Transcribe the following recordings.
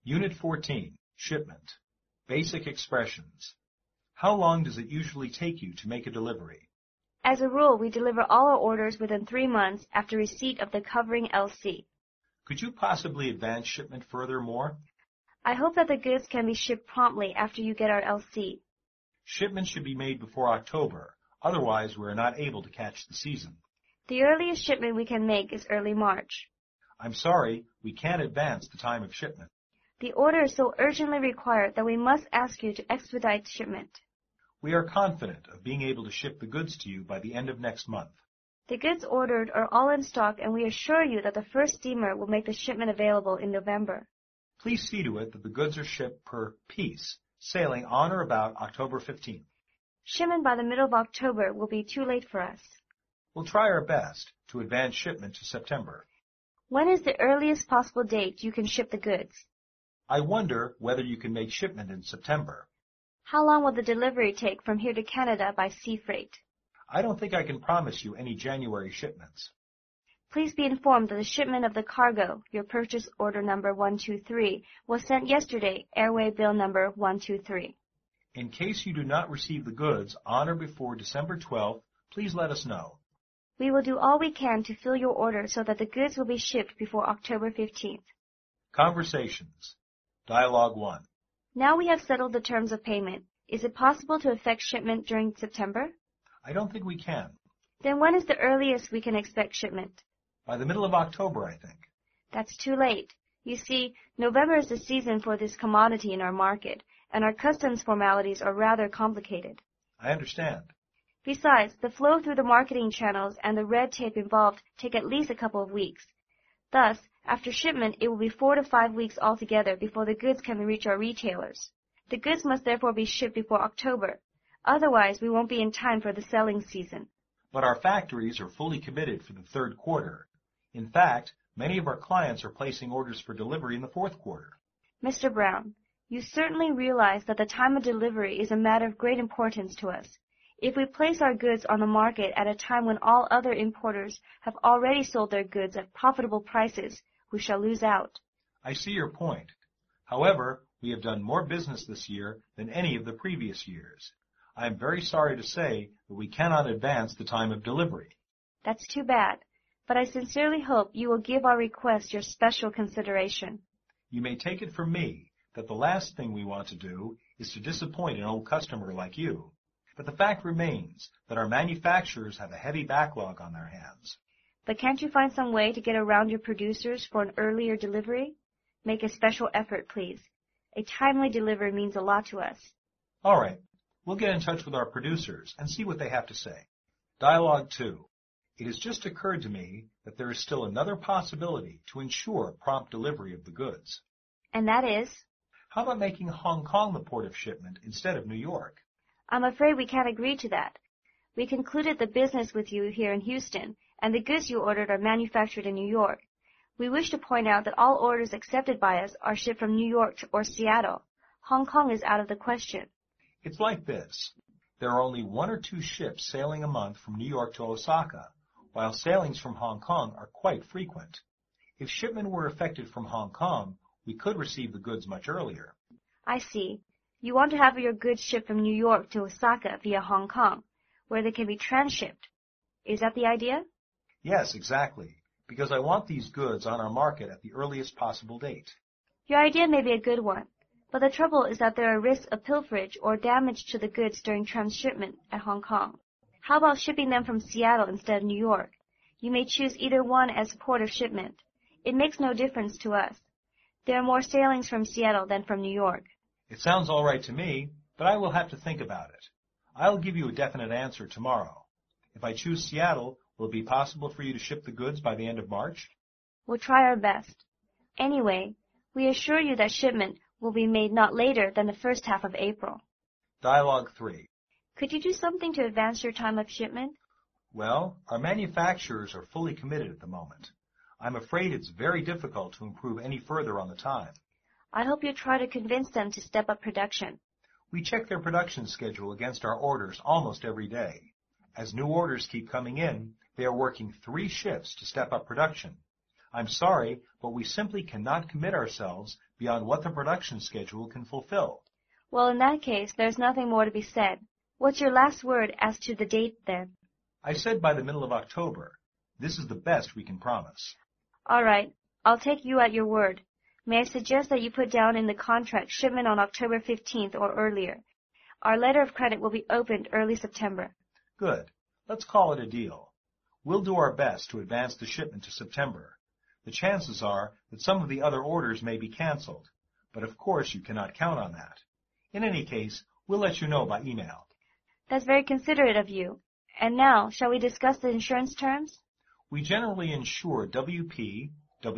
Unit 14, Shipment. Basic expressions. How long does it usually take you to make a delivery? As a rule, we deliver all our orders within 3 months after receipt of the covering LC. Could you possibly advance shipment furthermore? I hope that the goods can be shipped promptly after you get our LC. Shipment should be made before October, otherwise we are not able to catch the season. The earliest shipment we can make is early March. I'm sorry, we can't advance the time of shipment. The order is so urgently required that we must ask you to expedite shipment. We are confident of being able to ship the goods to you by the end of next month. The goods ordered are all in stock, and we assure you that the first steamer will make the shipment available in November. Please see to it that the goods are shipped per piece, sailing on or about October 15th. Shipment by the middle of October will be too late for us. We'll try our best to advance shipment to September. When is the earliest possible date you can ship the goods? I wonder whether you can make shipment in September. How long will the delivery take from here to Canada by sea freight? I don't think I can promise you any January shipments. Please be informed that the shipment of the cargo, your purchase order number 123, was sent yesterday, airway bill number 123. In case you do not receive the goods on or before December 12th, please let us know. We will do all we can to fill your order so that the goods will be shipped before October 15th. Conversations. Dialogue 1. Now we have settled the terms of payment. Is it possible to effect shipment during September? I don't think we can. Then when is the earliest we can expect shipment? By the middle of October, I think. That's too late. You see, November is the season for this commodity in our market, and our customs formalities are rather complicated. I understand. Besides, the flow through the marketing channels and the red tape involved take at least a couple of weeks. Thus, after shipment, it will be 4 to 5 weeks altogether before the goods can reach our retailers. The goods must therefore be shipped before October. Otherwise, we won't be in time for the selling season. But our factories are fully committed for the third quarter. In fact, many of our clients are placing orders for delivery in the fourth quarter. Mr. Brown, you certainly realize that the time of delivery is a matter of great importance to us. If we place our goods on the market at a time when all other importers have already sold their goods at profitable prices, we shall lose out. I see your point. However, we have done more business this year than any of the previous years. I am very sorry to say that we cannot advance the time of delivery. That's too bad, but I sincerely hope you will give our request your special consideration. You may take it from me that the last thing we want to do is to disappoint an old customer like you. But the fact remains that our manufacturers have a heavy backlog on their hands. But can't you find some way to get around your producers for an earlier delivery? Make a special effort, please. A timely delivery means a lot to us. All right. We'll get in touch with our producers and see what they have to say. Dialogue 2. It has just occurred to me that there is still another possibility to ensure prompt delivery of the goods. And that is? How about making Hong Kong the port of shipment instead of New York? I'm afraid we can't agree to that. We concluded the business with you here in Houston, and the goods you ordered are manufactured in New York. We wish to point out that all orders accepted by us are shipped from New York or Seattle. Hong Kong is out of the question. It's like this. There are only 1 or 2 ships sailing a month from New York to Osaka, while sailings from Hong Kong are quite frequent. If shipment were effected from Hong Kong, we could receive the goods much earlier. I see. You want to have your goods shipped from New York to Osaka via Hong Kong, where they can be transshipped. Is that the idea? Yes, exactly, because I want these goods on our market at the earliest possible date. Your idea may be a good one, but the trouble is that there are risks of pilferage or damage to the goods during transshipment at Hong Kong. How about shipping them from Seattle instead of New York? You may choose either one as port of shipment. It makes no difference to us. There are more sailings from Seattle than from New York. It sounds all right to me, but I will have to think about it. I'll give you a definite answer tomorrow. If I choose Seattle, will it be possible for you to ship the goods by the end of March? We'll try our best. Anyway, we assure you that shipment will be made not later than the first half of April. Dialogue 3. Could you do something to advance your time of shipment? Well, our manufacturers are fully committed at the moment. I'm afraid it's very difficult to improve any further on the time. I hope you try to convince them to step up production. We check their production schedule against our orders almost every day. As new orders keep coming in, they are working 3 shifts to step up production. I'm sorry, but we simply cannot commit ourselves beyond what the production schedule can fulfill. Well, in that case, there's nothing more to be said. What's your last word as to the date, then? I said by the middle of October. This is the best we can promise. All right. I'll take you at your word. May I suggest that you put down in the contract shipment on October 15th or earlier. Our letter of credit will be opened early September. Good. Let's call it a deal. We'll do our best to advance the shipment to September. The chances are that some of the other orders may be canceled, but of course you cannot count on that. In any case, we'll let you know by email. That's very considerate of you. And now, shall we discuss the insurance terms? We generally insure WP,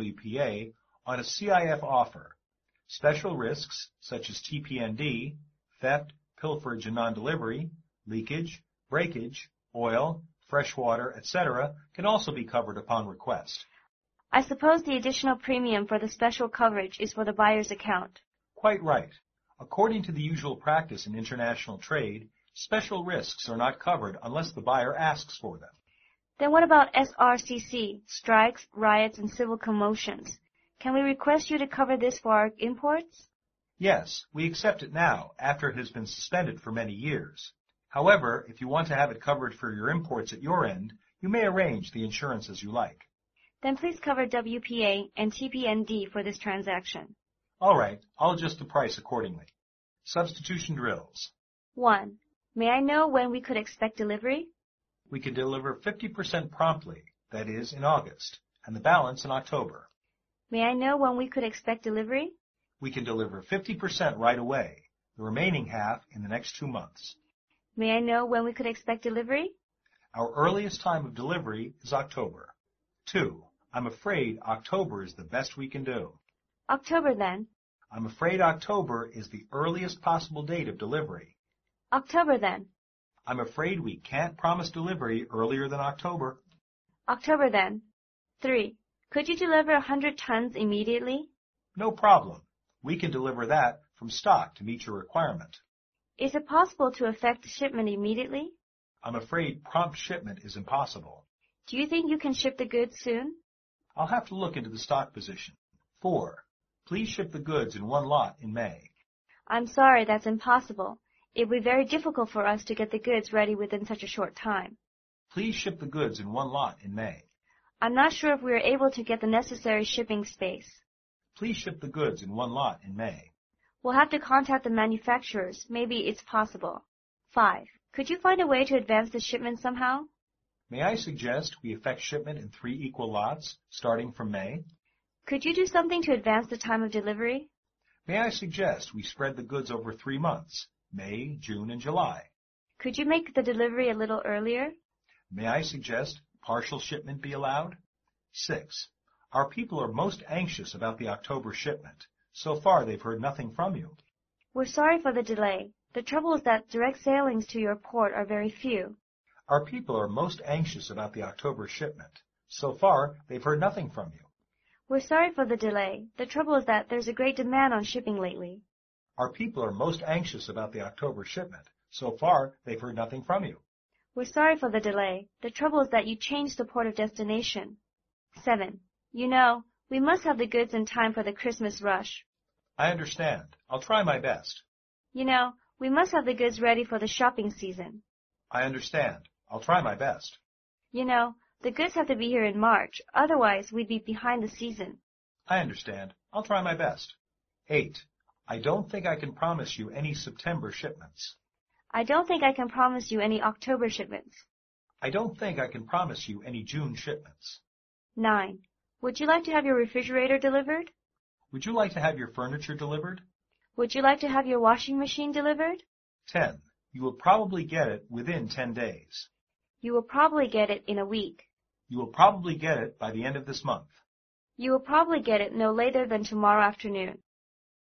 WPA, on a CIF offer. Special risks, such as TPND, theft, pilferage and non-delivery, leakage, breakage, oil, fresh water, etc., can also be covered upon request. I suppose the additional premium for the special coverage is for the buyer's account. Quite right. According to the usual practice in international trade, special risks are not covered unless the buyer asks for them. Then what about SRCC, strikes, riots, and civil commotions? Can we request you to cover this for our imports? Yes, we accept it now, after it has been suspended for many years. However, if you want to have it covered for your imports at your end, you may arrange the insurance as you like. Then please cover WPA and TPND for this transaction. All right, I'll adjust the price accordingly. Substitution drills. 1. May I know when we could expect delivery? We could deliver 50% promptly, that is, in August, and the balance in October. May I know when we could expect delivery? We can deliver 50% right away, the remaining half in the next 2 months. May I know when we could expect delivery? Our earliest time of delivery is October. 2. I'm afraid October is the best we can do. October, then. I'm afraid October is the earliest possible date of delivery. October, then. I'm afraid we can't promise delivery earlier than October. October, then. 3. Could you deliver 100 tons immediately? No problem. We can deliver that from stock to meet your requirement. Is it possible to effect shipment immediately? I'm afraid prompt shipment is impossible. Do you think you can ship the goods soon? I'll have to look into the stock position. 4. Please ship the goods in one lot in May. I'm sorry, that's impossible. It will be very difficult for us to get the goods ready within such a short time. Please ship the goods in one lot in May. I'm not sure if we are able to get the necessary shipping space. Please ship the goods in one lot in May. We'll have to contact the manufacturers. Maybe it's possible. 5. Could you find a way to advance the shipment somehow? May I suggest we effect shipment in 3 equal lots, starting from May? Could you do something to advance the time of delivery? May I suggest we spread the goods over 3 months, May, June, and July? Could you make the delivery a little earlier? May I suggest partial shipment be allowed? 6. Our people are most anxious about the October shipment. So far, they've heard nothing from you. We're sorry for the delay. The trouble is that direct sailings to your port are very few. Our people are most anxious about the October shipment. So far, they've heard nothing from you. We're sorry for the delay. The trouble is that there's a great demand on shipping lately. Our people are most anxious about the October shipment. So far, they've heard nothing from you. We're sorry for the delay. The trouble is that you changed the port of destination. 7. You know, we must have the goods in time for the Christmas rush. I understand. I'll try my best. You know, we must have the goods ready for the shopping season. I understand. I'll try my best. You know, the goods have to be here in March. Otherwise, we'd be behind the season. I understand. I'll try my best. 8. I don't think I can promise you any September shipments. I don't think I can promise you any October shipments. I don't think I can promise you any June shipments. 9. Would you like to have your refrigerator delivered? Would you like to have your furniture delivered? Would you like to have your washing machine delivered? 10. You will probably get it within 10 days. You will probably get it in a week. You will probably get it by the end of this month. You will probably get it no later than tomorrow afternoon.